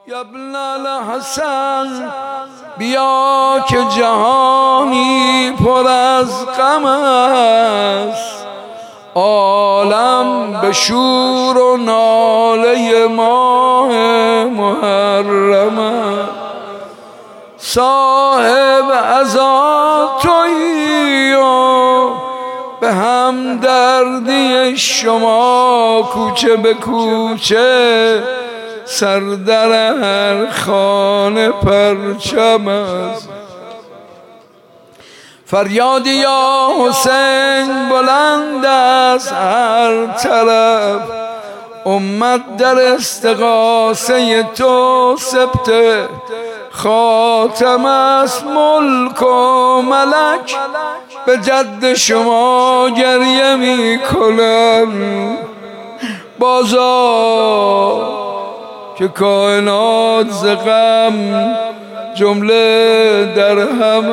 یا ابن الحسن بیا که جهانی پر از غم است، عالم به شور و ناله ماه محرم است. صاحب عزا تویی و به همدردی شما کوچه به کوچه سر در هر خانه پرچم است. فریاد یا حسین بلند از هر طرف، امت در استغاثه تو سبته خاتم است. ملک و ملک به جد شما گریه می کنم، بازا که کائنات ز غم جمله در هم.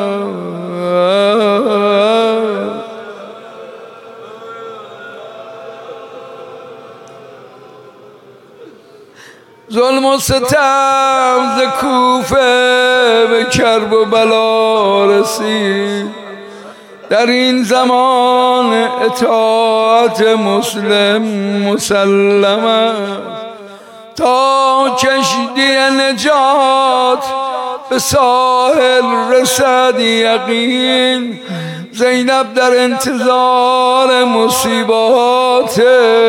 ظلم و ستم ز کوفه به کرب و بلا رسید، در این زمان اطاعت مسلم مسلم است. تا کشتی نجات به ساحل رسد یقین، زینب در انتظار مصیبات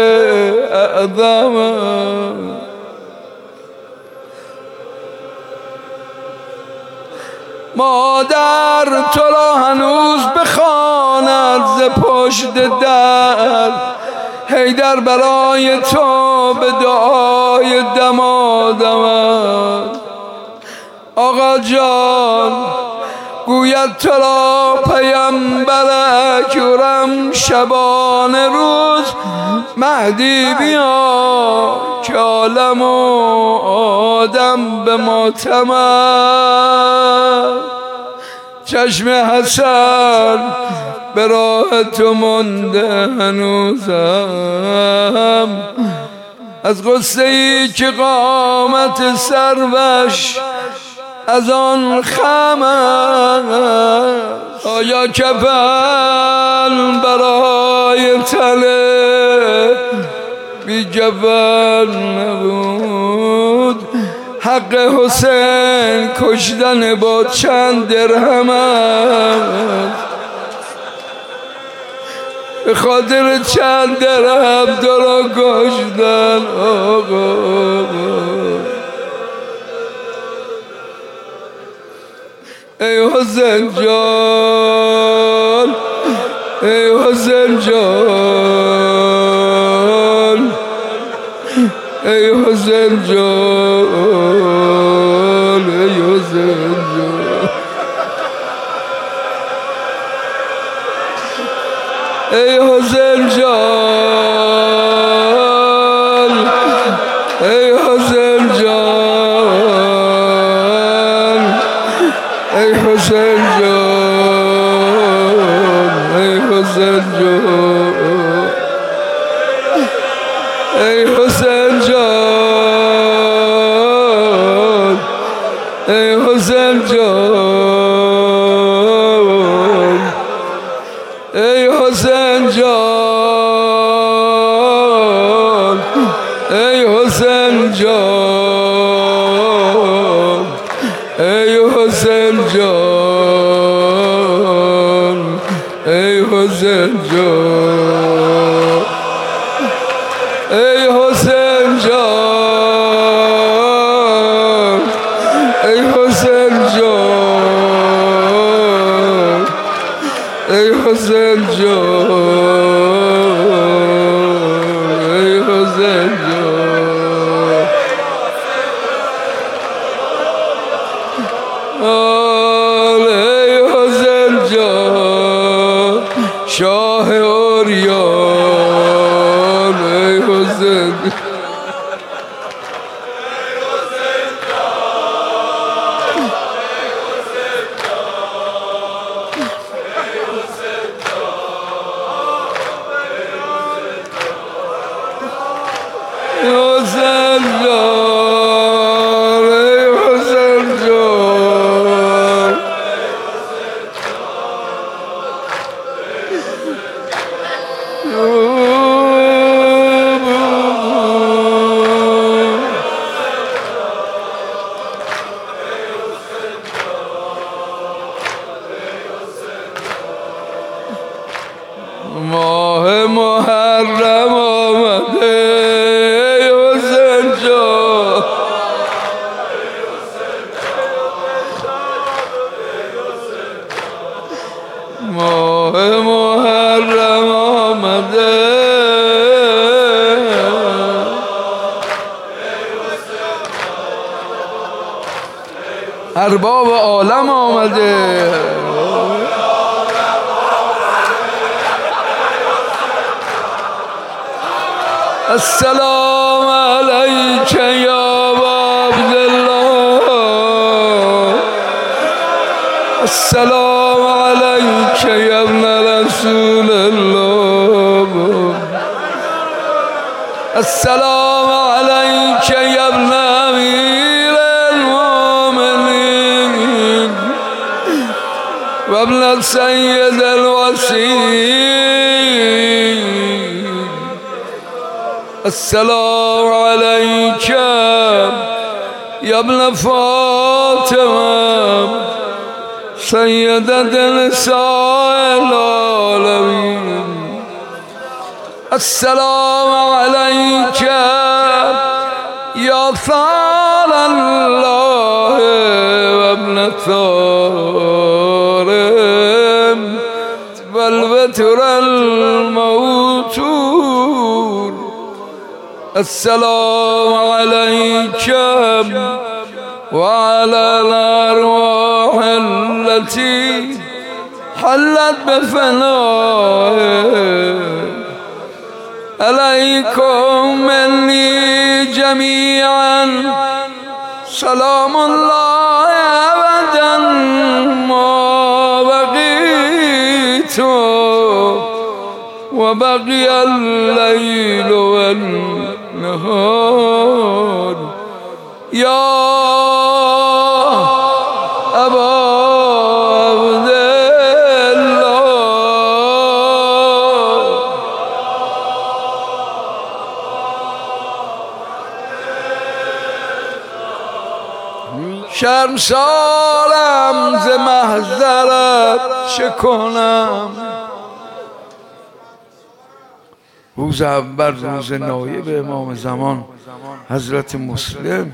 اعظم است. مادر تو را هنوز بخواند ز پشت در، حیدر برای تو به دعای دمادم است. آقا جان گوید تو را پیمبر اکرم شبانه روز، مهدی بیا که عالم و آدم به ماتم است. چشم حسن به راه تو مانده هنوزم، از غصه ای که قامت سروش از آن خم است. آیا کفن برای تله بی کفن نبود؟ حق حسین کشتن با چند درهم است، به خاطر چند درهم تو را کشتن. آقا ای حسین جان، ای حسین جان، ای حسین جان، ای حسین جان، ای حسین جان، ای حسین جان، ای حسین جان، ای حسین جان، ای حسین جان، ای حسین جان، ای حسین جان، ای حسین جان، ای حسین جان، ای حسین جان، ای حسین جان، ای حسین جان، ای حسین جان، ای حسین جان. ای حسین جان شاه اوریا ارباب عالم آمده. السلام علیک یا عبدالله، السلام علیک یا ابن رسول الله، السلام علیک یا ابن امیر المؤمنین و ابن سید الوصیین، السلام علیک یا ابن فاطمه سیدة نساء العالمین، السلام علیک یا ثار الله و ابن ثارم و البتر الموتور، السلام علیک وعلى الأرواح التي حلت بفنائه، عليكم مني جميعا سلام الله أبدا ما بقيت وبقي الليل والنهار، يا أبا عبد الله. شرمسارم ز محضرت چه کنم، روز اول روز نایب امام زمان حضرت مسلم،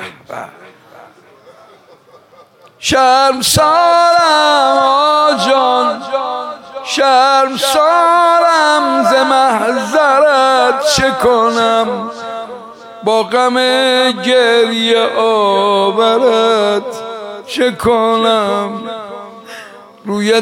شرمسارم آجان، شرمسارم ز محضرت چه کنم، با غم گریه آورت چه کنم، روی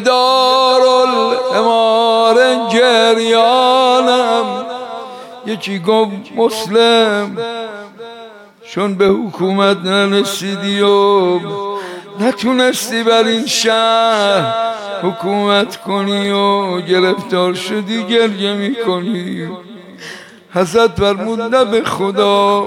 دارالامار گریانم. یکی گفت مسلم چون به حکومت نرسیدی و نتونستی بر این شهر حکومت کنی و گرفتار شدی گریه میکنی، حضرت فرمود نه به خدا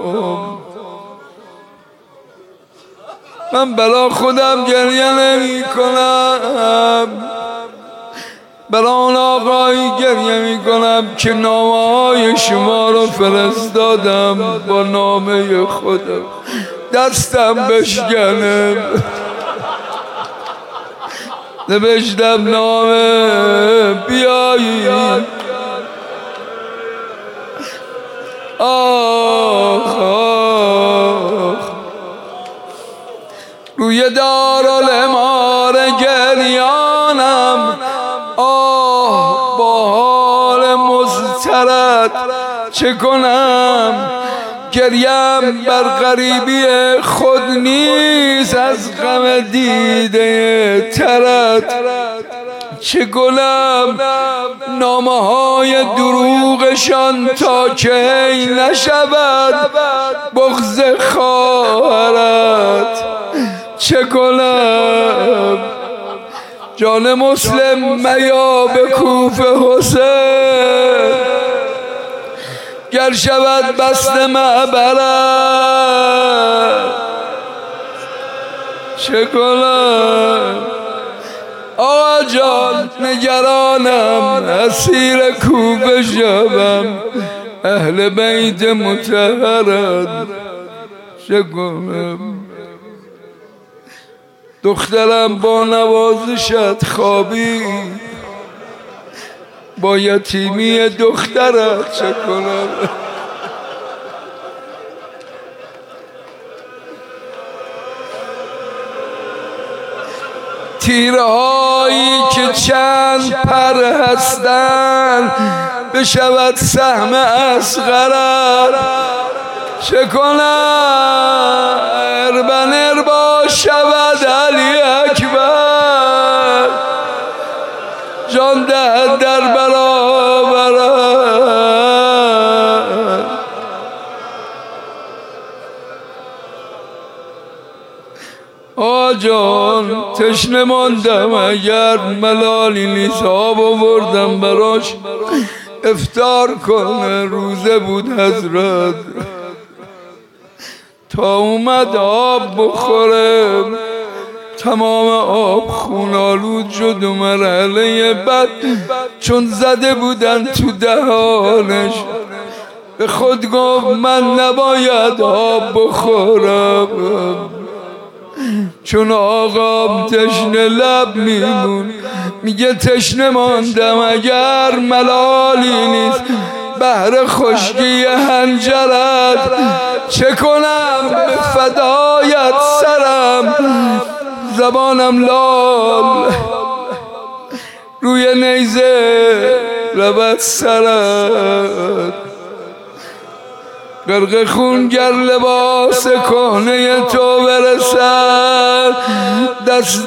من بلا خودم گریه نمی کنم، بلا اون آقایی گریه می کنم که نامه های شما رو فرستادم با نامه خودم دستم بشکنم، نوشتم نامه بیایی، آخ آخ، روی دارالامار گریانم، آه با حال مضطرد چه کنم، گریم بر غریبی خود نیز از غم دیده ترت چه گلم، نامه های دروغشان تا کی نشود بغض خواهرت چه گلم، جان مسلم میا به کوفه حسین گر شود بسته معبرت چه کنم، آقا جان نگرانم اسیر کوفه شوم اهل بیت مطهرت چه کنم، دخترم با نوازشت خوابید با یتیمی دخترت چه کنم، تیرهایی که چند پر هستند بشود سهم اصغرت چه کنم، اربن اربا شود آجان تشنه ماندم اگر ملالی نیست آب آوردم براش افطار کنه. روزه بود حضرت تا اومد آب بخوره تمام آب خونالود شد و مرحله بعد چون زده بودن تو دهانش به خود گفت من نباید آب بخورم چون آقام تشنه لب میمون. میگه تشنه ماندم اگر ملالی نیست بهر خشکی حنجرت چه کنم به فدایت سرم زبانم لال روی نیزه رود سرت غرق خون گر لباس کهنه تو برسد دست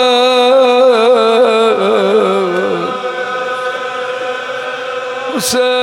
خواهرت